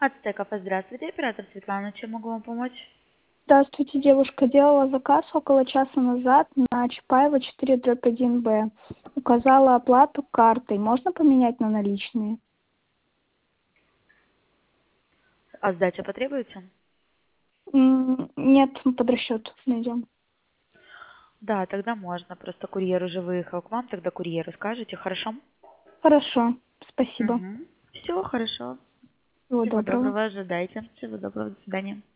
Ацтеков, здравствуйте, оператор Светлана, чем могу вам помочь? Здравствуйте, девушка. Делала заказ около часа назад на Чапаева 4/1Б. Указала оплату картой. Можно поменять на наличные? А сдача потребуется? Нет, мы под расчет найдем. Да, тогда можно. Просто курьер уже выехал к вам, тогда курьеру скажете, хорошо? Хорошо, спасибо. Угу. Все, хорошо. Всего Всего доброго. доброго, ожидайте. Всего доброго, до свидания.